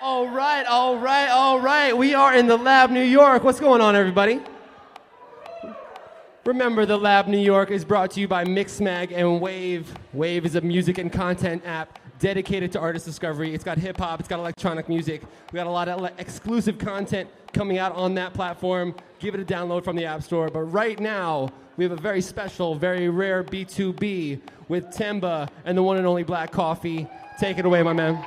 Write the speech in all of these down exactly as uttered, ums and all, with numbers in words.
All right, all right, all right. We are in the Lab New York. What's going on, everybody? Remember, the Lab New York is brought to you by Mixmag and Wave. Wave is a music and content app dedicated to artist discovery. It's got hip-hop, it's got electronic music. We got a lot of exclusive content coming out on that platform. Give it a download from the App Store. But right now, we have a very special, very rare B two B with Temba and the one and only Black Coffee. Take it away, my man.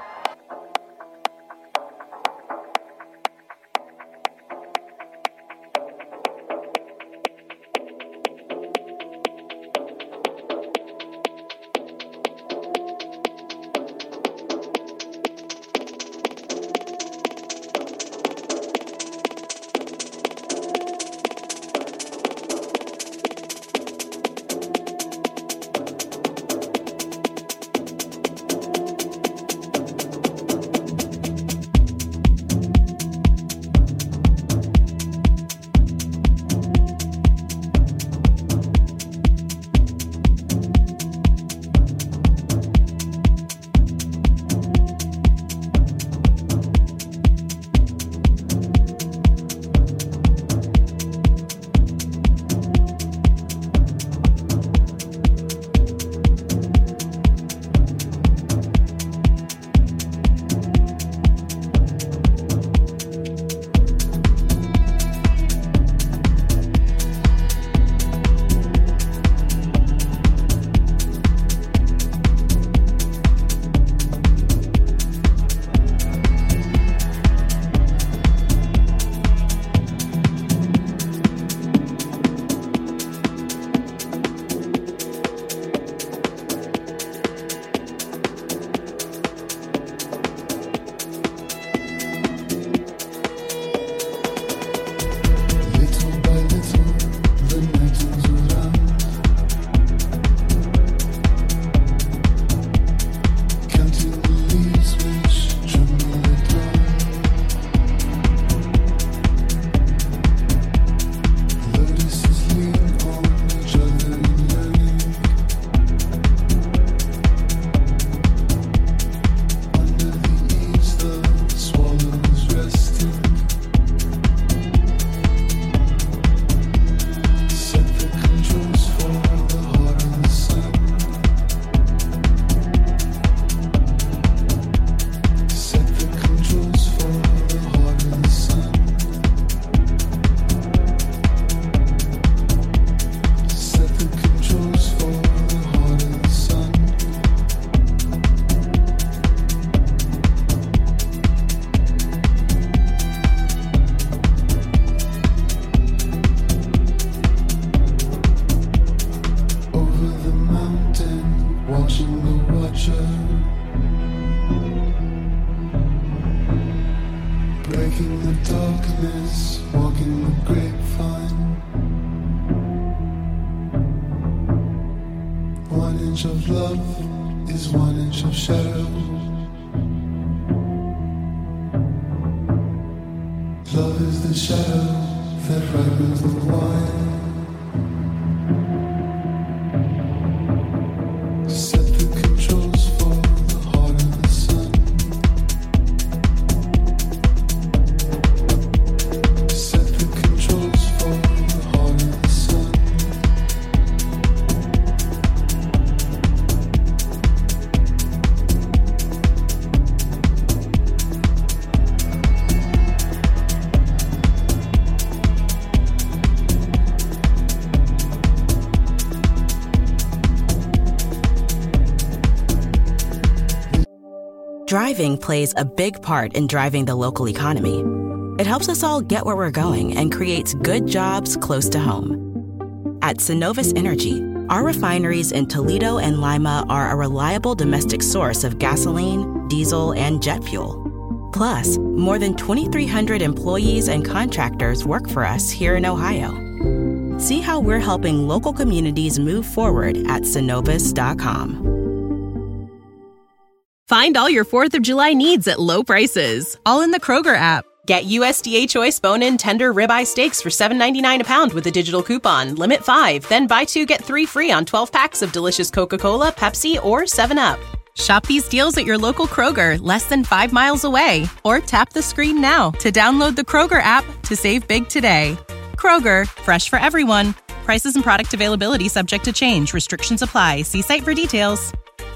Driving plays a big part in driving the local economy. It helps us all get where we're going and creates good jobs close to home. At Synovus Energy, our refineries in Toledo and Lima are a reliable domestic source of gasoline, diesel, and jet fuel. Plus, more than twenty-three hundred employees and contractors work for us here in Ohio. See how we're helping local communities move forward at Synovus dot com. Find all your fourth of July needs at low prices, all in the Kroger app. Get U S D A Choice bone-in tender ribeye steaks for seven ninety-nine a pound with a digital coupon. Limit five, then buy two, get three free on twelve packs of delicious Coca-Cola, Pepsi, or seven up. Shop these deals at your local Kroger, less than five miles away. Or tap the screen now to download the Kroger app to save big today. Kroger, fresh for everyone. Prices and product availability subject to change. Restrictions apply. See site for details.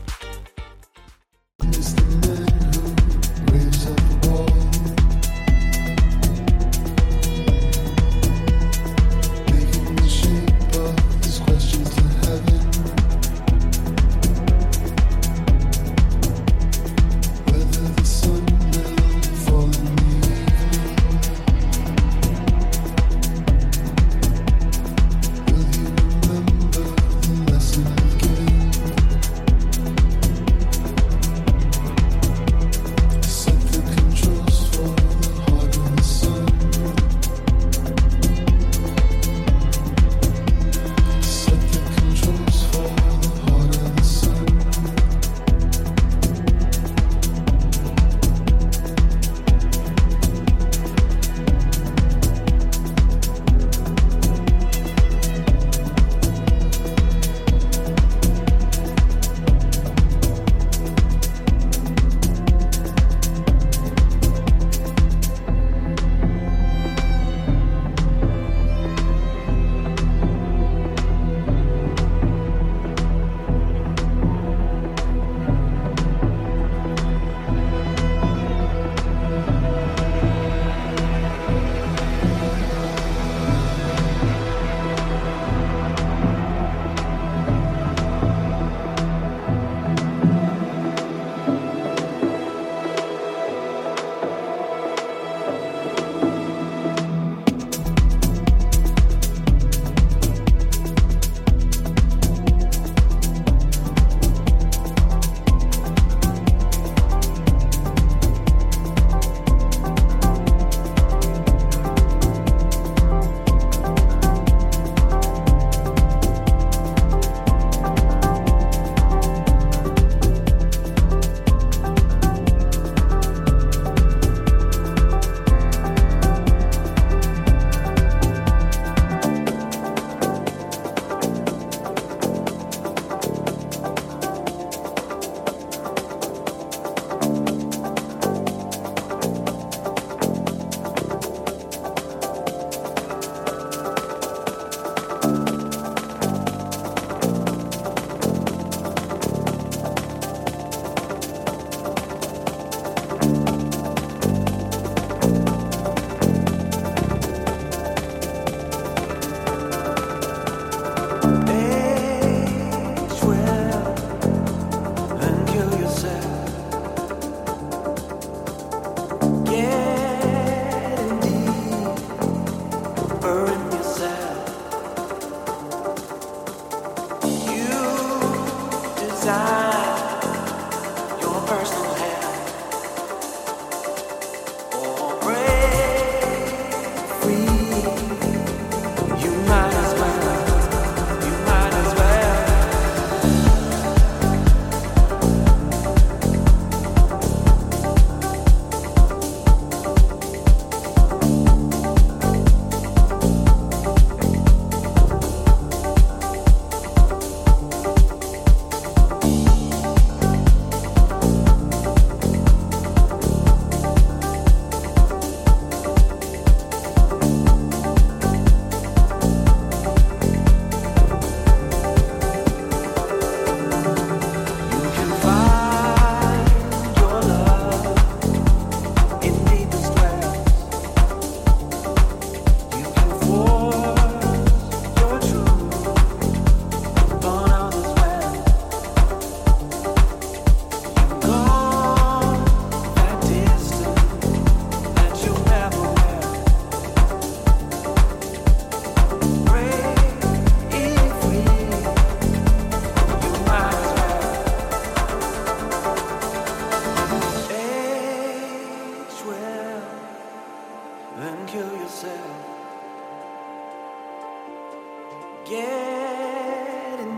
Getting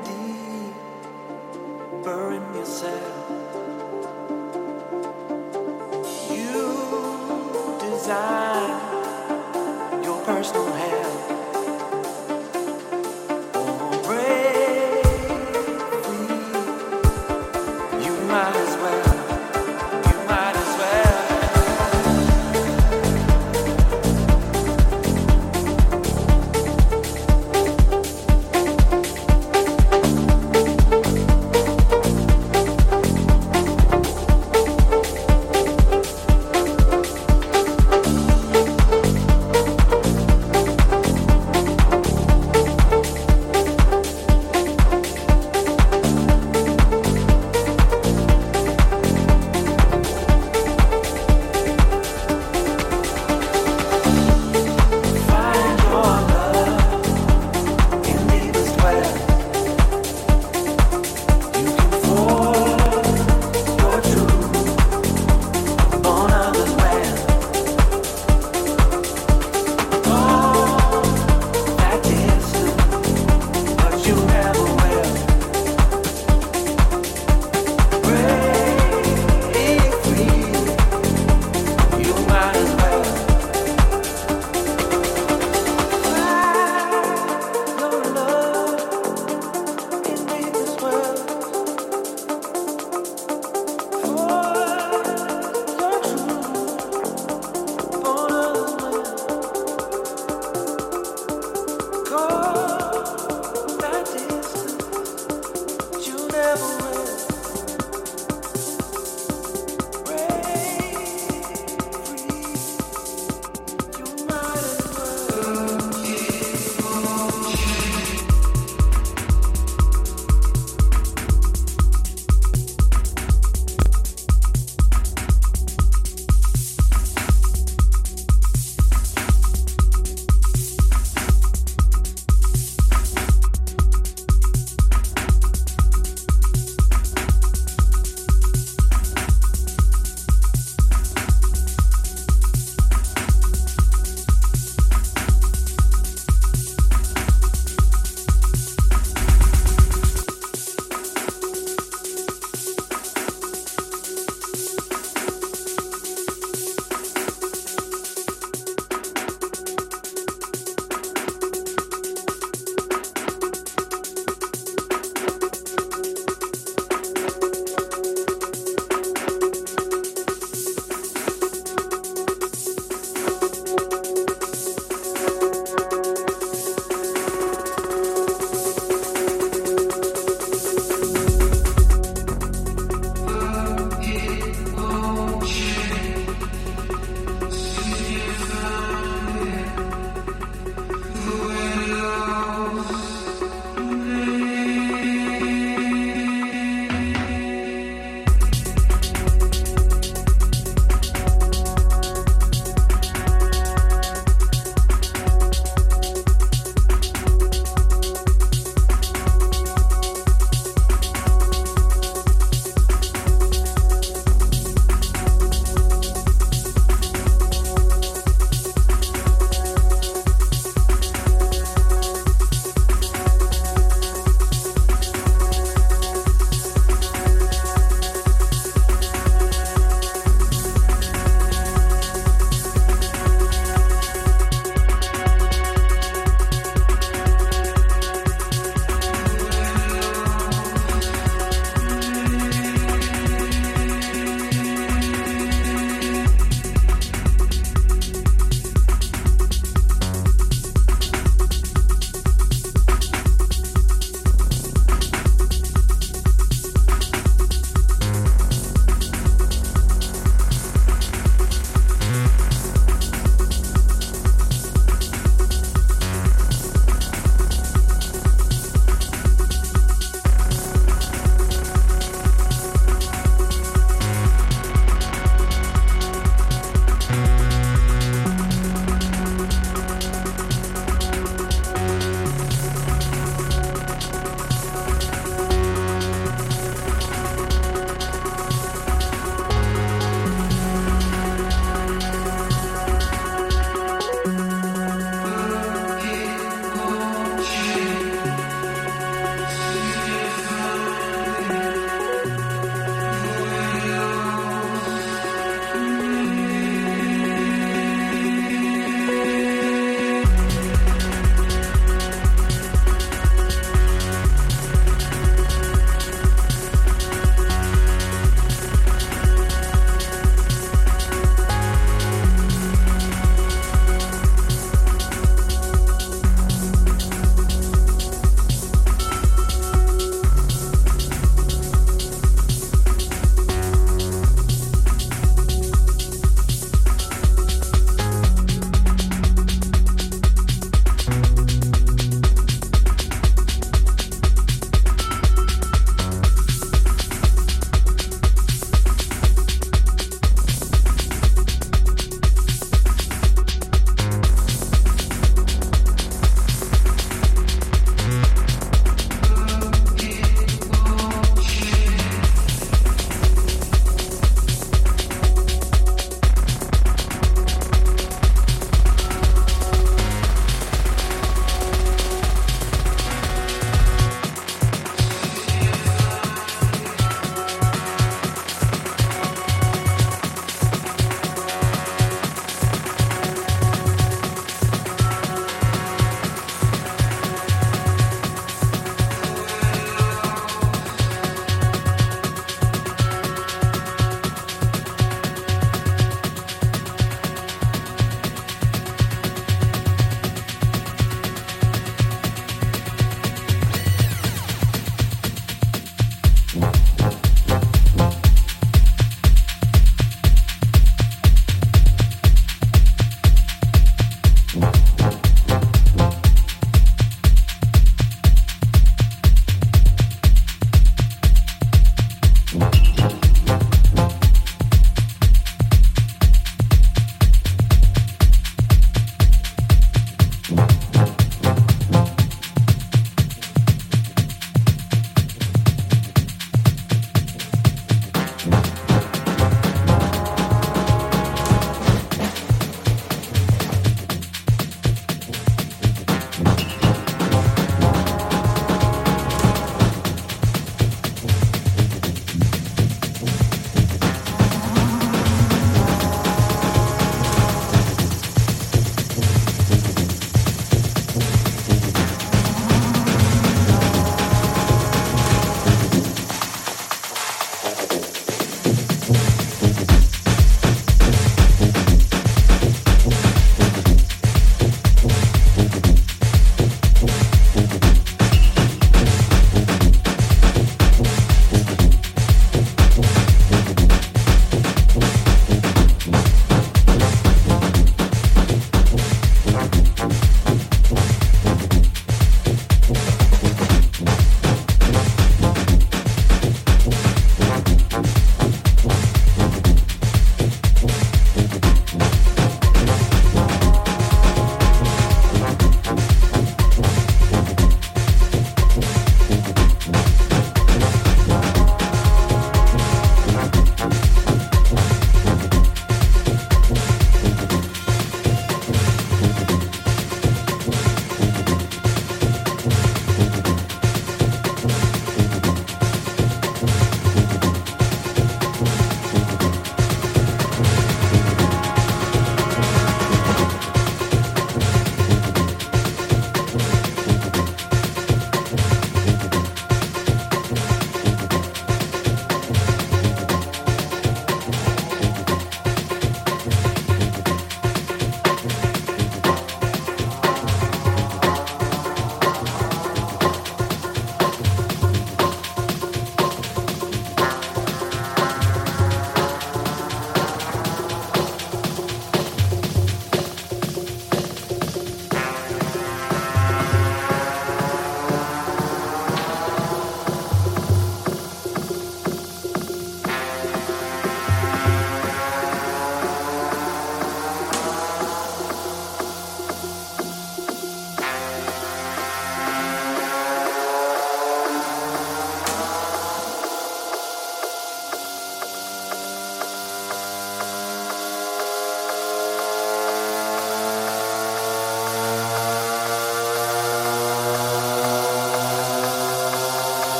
deeper in yourself. You design your personal hell. Or break free. You might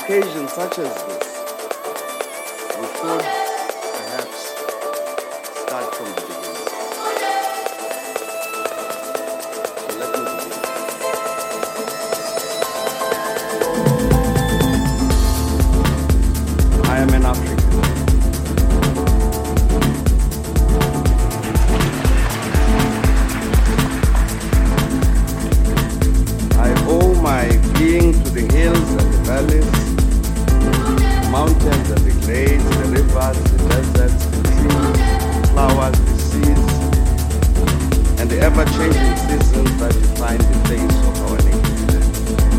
occasion such as this, we should perhaps start from the beginning. So let me begin. I am an African. I owe my being to the hills and the valleys, the mountains and the glades, the rivers, the deserts, the trees, flowers, the seas, and the ever-changing seasons that define the face of our native land.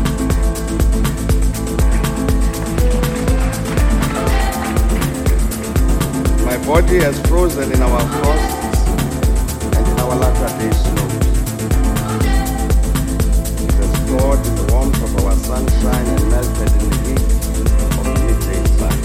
My body has frozen in our frosts and in our latter-day snows. It has thawed in the warmth of our sunshine and melted in the heat of the midday sun.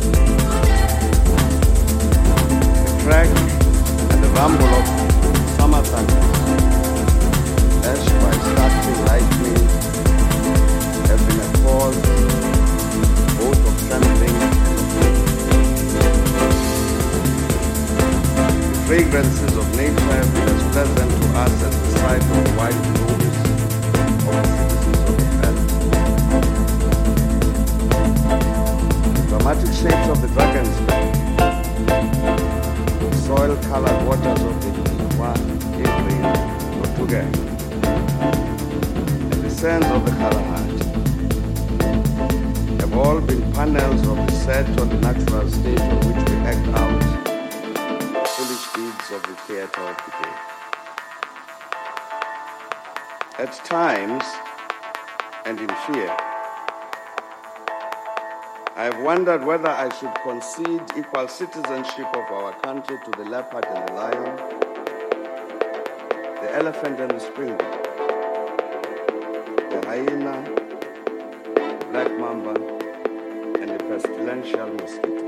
The crack and the rumble of summer thunders, dashed by startling lightning, have been a cause both of trembling and of hope. The fragrances of nature have been as pleasant to us as the sight of the white robes of the citizens of the palace. The dramatic shapes of the dragon's back, the soil-colored waters of the Ikwa, April, Notuga, and the sands of the Kalahari have all been panels of the set on the natural stage on which we act out foolish deeds of the theater of the day. At times, and in fear, I have wondered whether I should concede equal citizenship of our country to the leopard and the lion, the elephant and the springbok, the hyena, the black mamba, and the pestilential mosquito.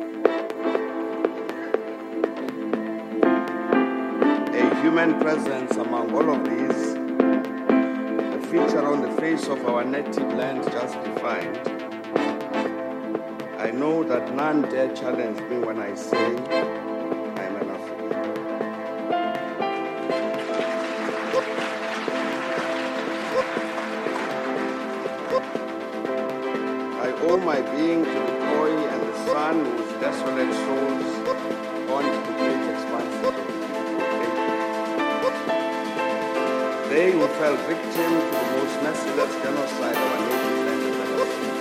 A human presence among all of these, a feature on the face of our native land just defined, I know that none dare challenge me when I say I am an African. I owe my being to the koi and the sun whose desolate souls haunt the great expanses of the They who fell victim to the most merciless genocide our native land has ever seen.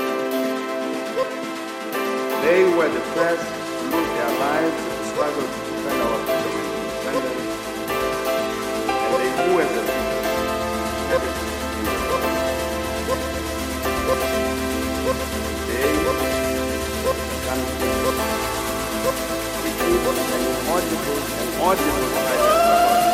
They were the first to lose their lives in the struggle to defend our freedom and independence, and they knew as a people everything in the world. Today, the country, we keep an inaudible and audible silence about the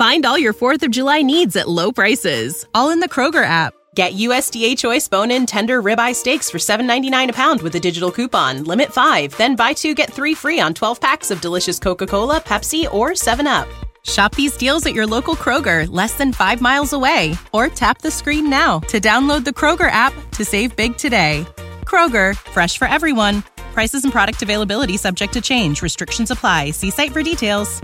Find all your fourth of July needs at low prices, all in the Kroger app. Get U S D A Choice bone-in tender ribeye steaks for seven ninety-nine a pound with a digital coupon. Limit five. Then buy two, get three free on twelve packs of delicious Coca-Cola, Pepsi, or seven up. Shop these deals at your local Kroger, less than five miles away. Or tap the screen now to download the Kroger app to save big today. Kroger, fresh for everyone. Prices and product availability subject to change. Restrictions apply. See site for details.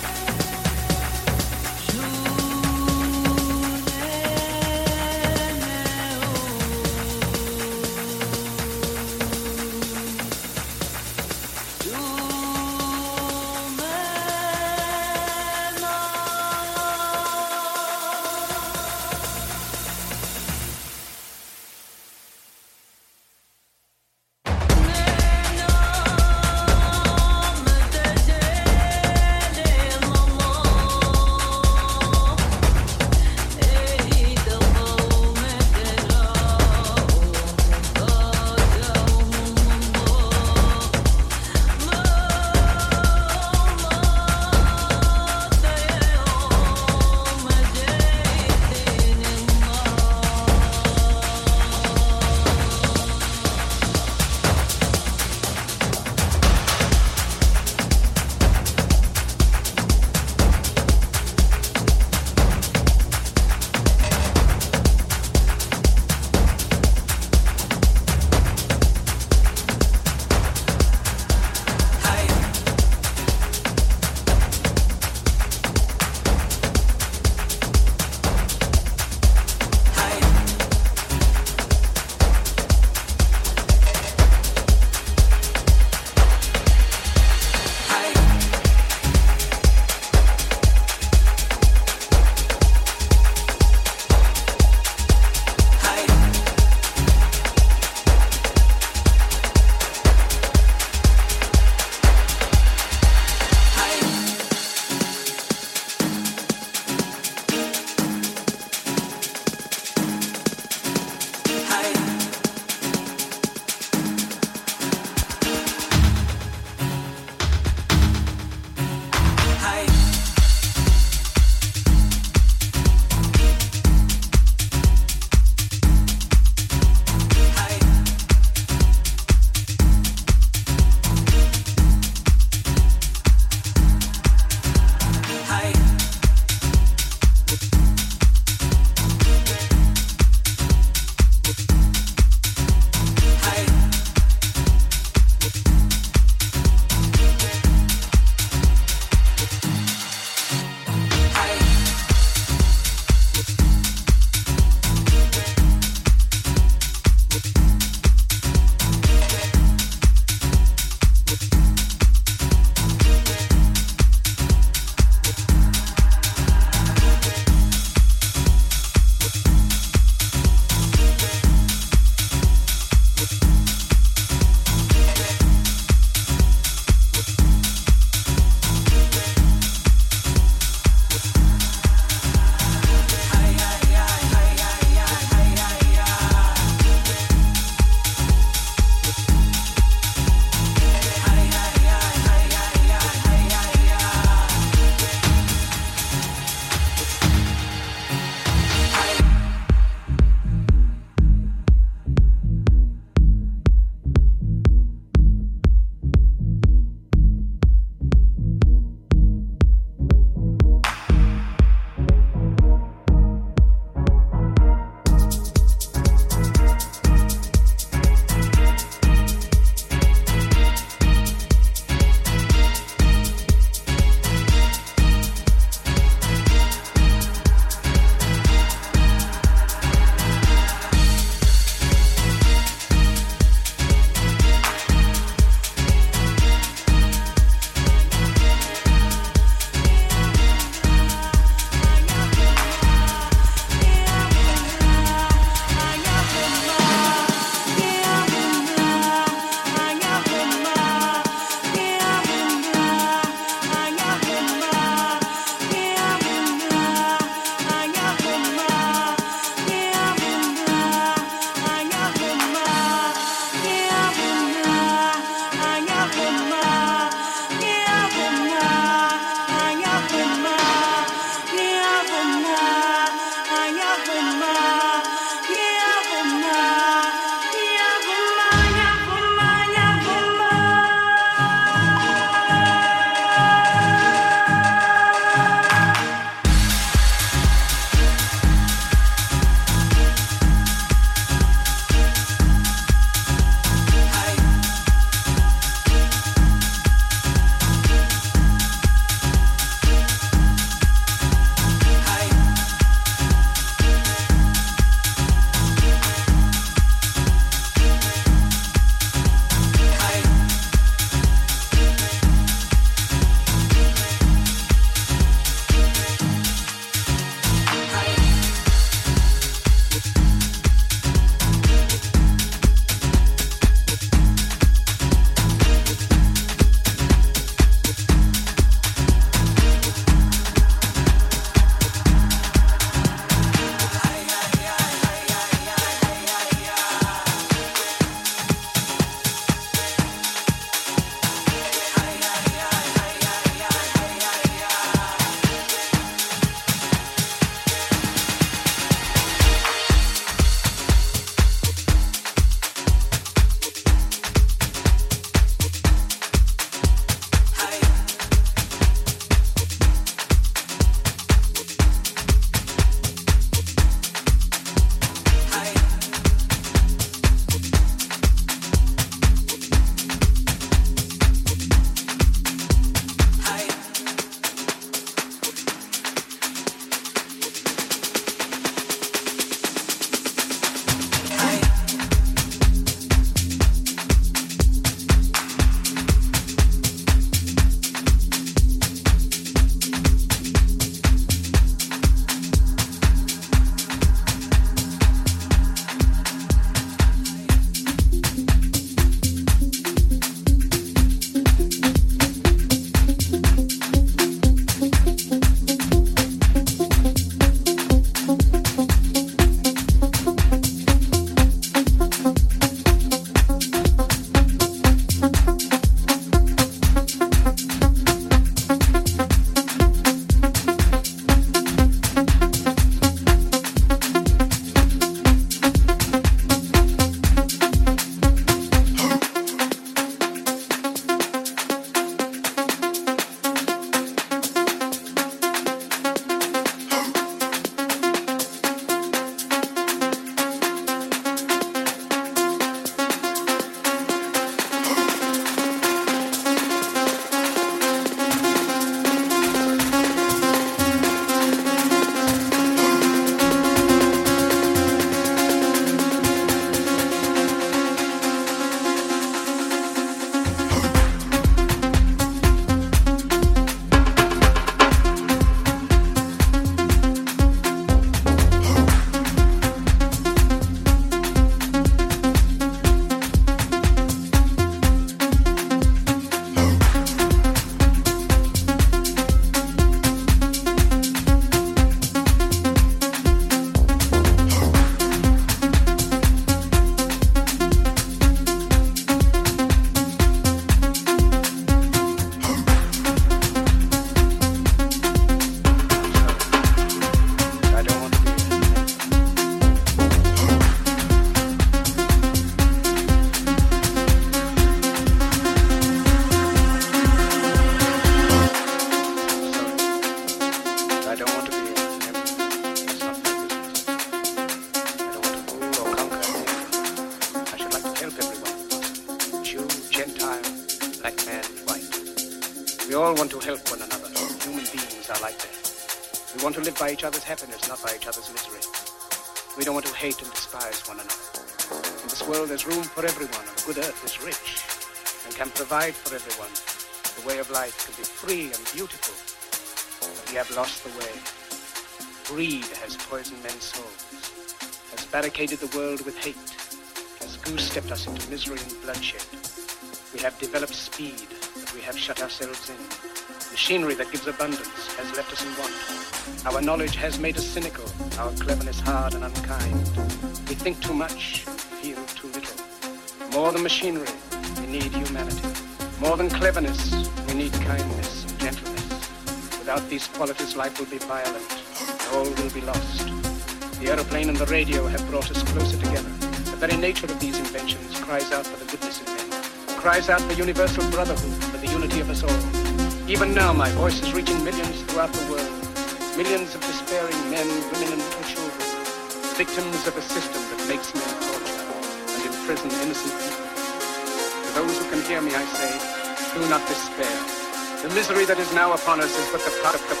all want to help one another. Human beings are like that. We want to live by each other's happiness, not by each other's misery. We don't want to hate and despise one another. In this world, there's room for everyone, and the good earth is rich and can provide for everyone. The way of life can be free and beautiful, but we have lost the way. Greed has poisoned men's souls, has barricaded the world with hate, has goose-stepped us into misery and bloodshed. We have developed speed, but we have shut ourselves in. Machinery that gives abundance has left us in want. Our knowledge has made us cynical, our cleverness hard and unkind. We think too much, feel too little. More than machinery, we need humanity. More than cleverness, we need kindness and gentleness. Without these qualities, life will be violent. All will be lost. The aeroplane and the radio have brought us closer together. The very nature of these inventions cries out for the goodness in men, cries out for universal brotherhood, for the unity of us all. Even now, my voice is reaching millions throughout the world. Millions of despairing men, women, and little children, victims of a system that makes men torture and imprison innocent people. To those who can hear me, I say, do not despair. The misery that is now upon us is but the part of the...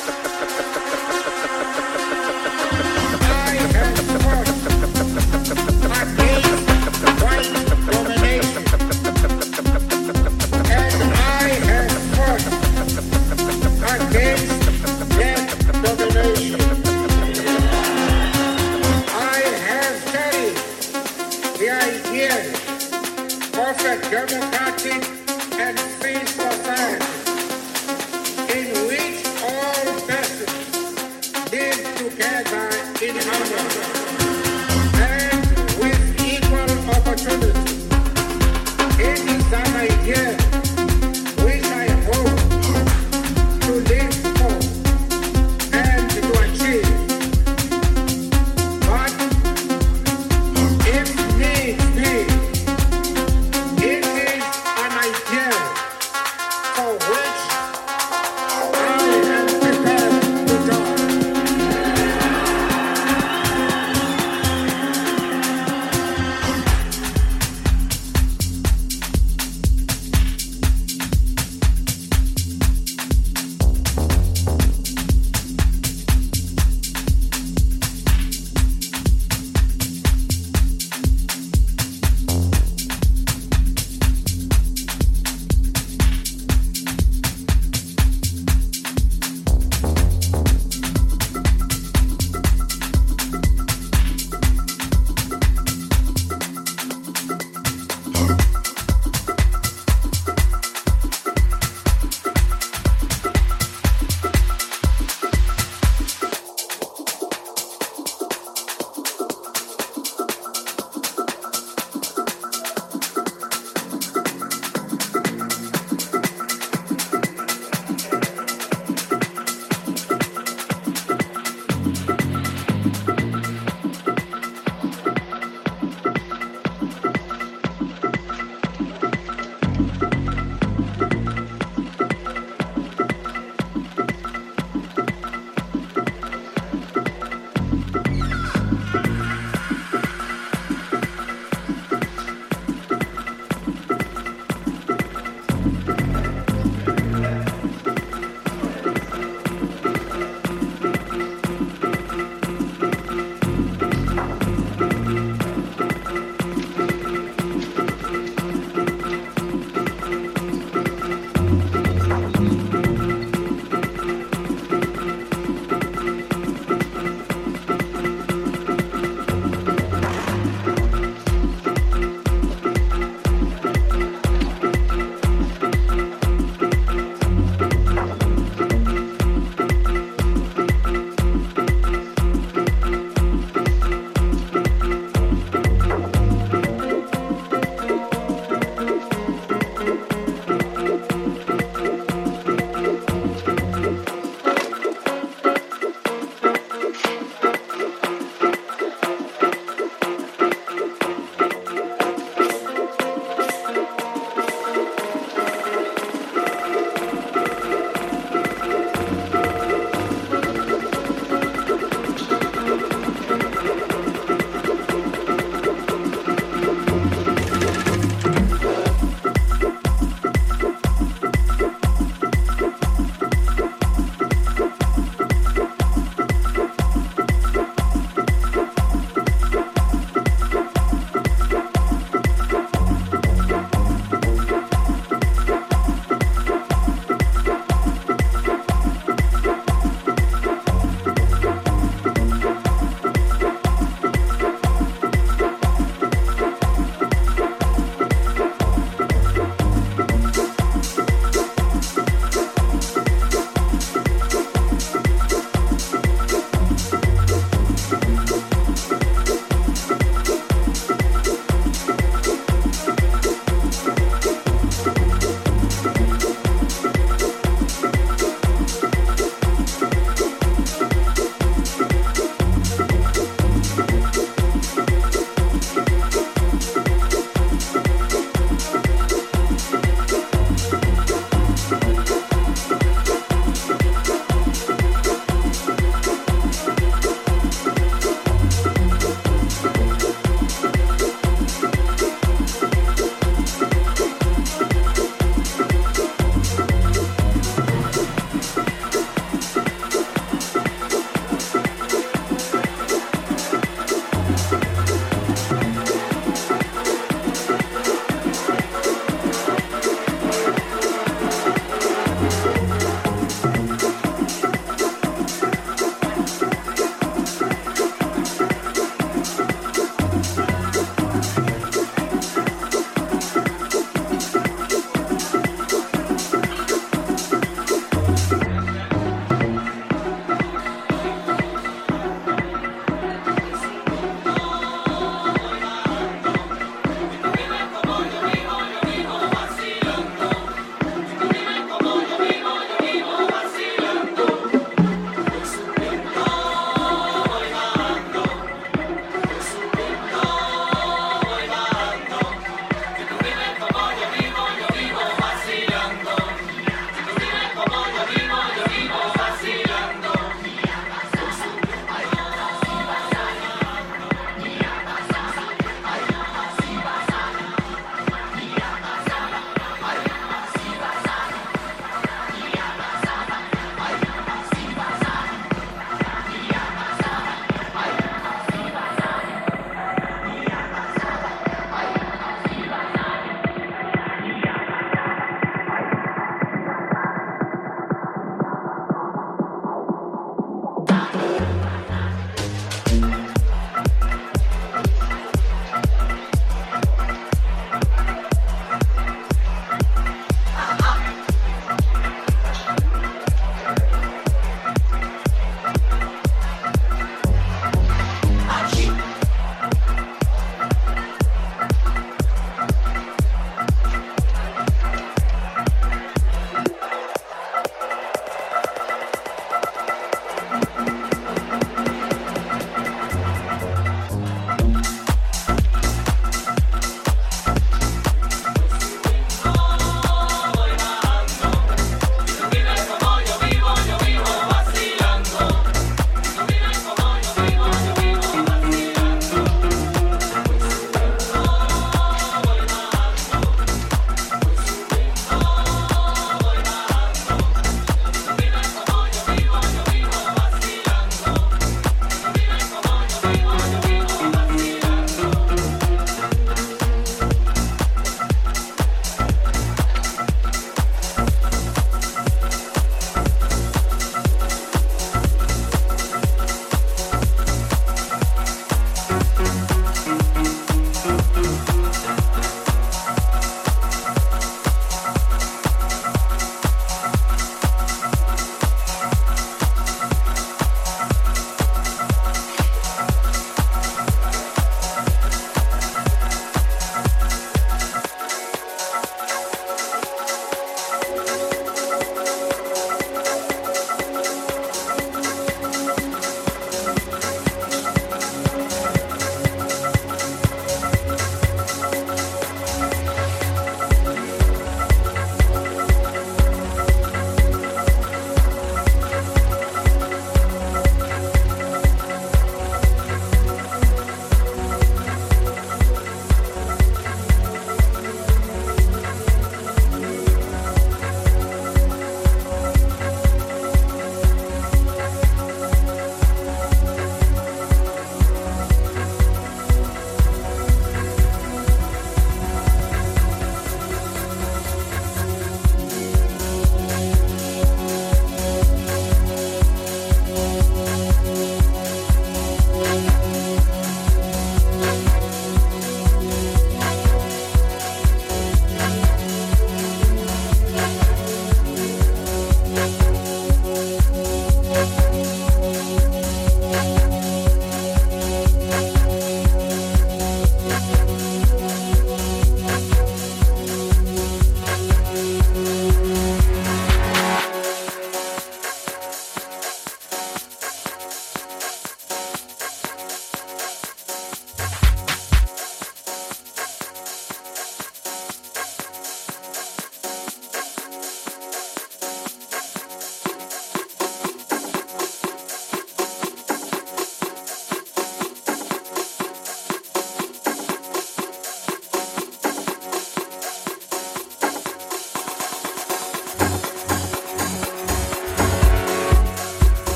democratic and free society in which all persons live together in harmony and with equal opportunity. It is an idea which I hope to live for and to achieve. But if need be, it is an idea for which I am prepared to die.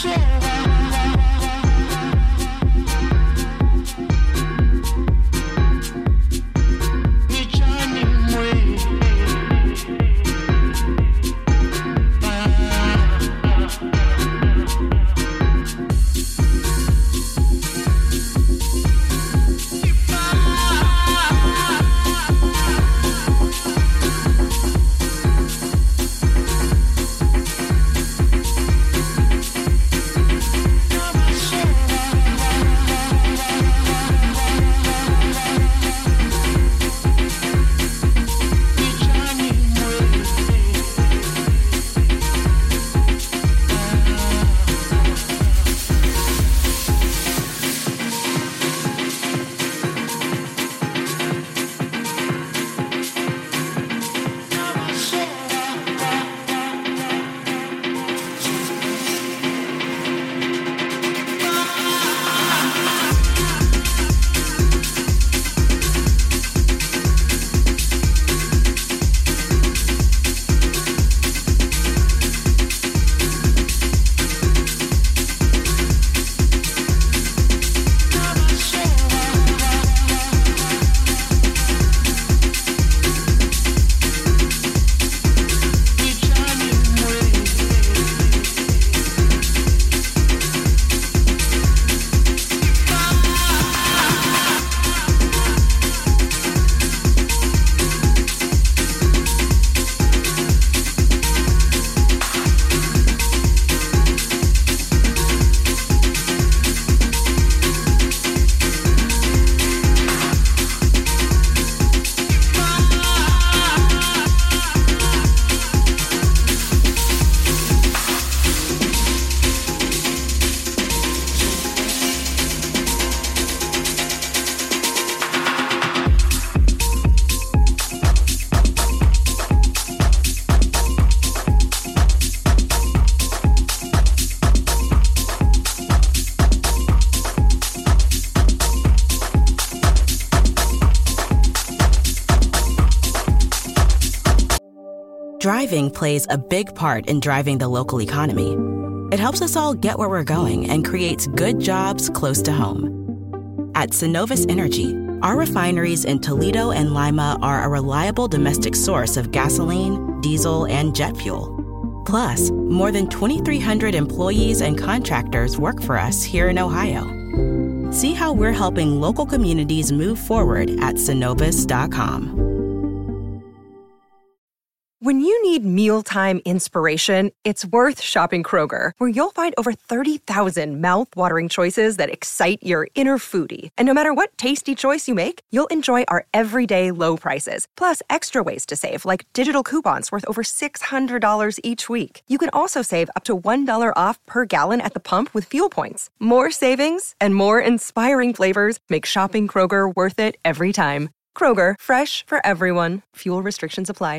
Driving plays a big part in driving the local economy. It helps us all get where we're going and creates good jobs close to home. At Synovus Energy, our refineries in Toledo and Lima are a reliable domestic source of gasoline, diesel, and jet fuel. Plus, more than twenty-three hundred employees and contractors work for us here in Ohio. See how we're helping local communities move forward at Synovus dot com. When you need mealtime inspiration, it's worth shopping Kroger, where you'll find over thirty thousand mouth-watering choices that excite your inner foodie. And no matter what tasty choice you make, you'll enjoy our everyday low prices, plus extra ways to save, like digital coupons worth over six hundred dollars each week. You can also save up to one dollar off per gallon at the pump with fuel points. More savings and more inspiring flavors make shopping Kroger worth it every time. Kroger, fresh for everyone. Fuel restrictions apply.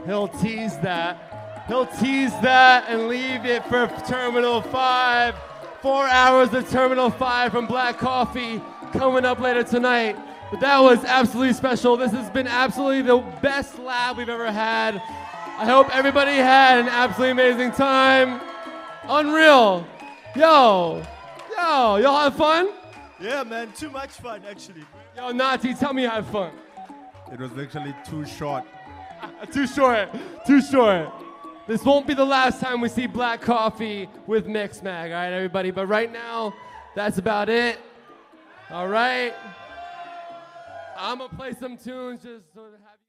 He'll tease that. He'll tease that and leave it for Terminal five. Four hours of Terminal five from Black Coffee coming up later tonight. But that was absolutely special. This has been absolutely the best lab we've ever had. I hope everybody had an absolutely amazing time. Unreal. Yo, yo, y'all have fun? Yeah, man, too much fun, actually. Yo, Nati, tell me you had fun. It was literally too short. Too short, too short. This won't be the last time we see Black Coffee with Mixmag, all right, everybody? But right now, that's about it. All right? I'm going to play some tunes just so to have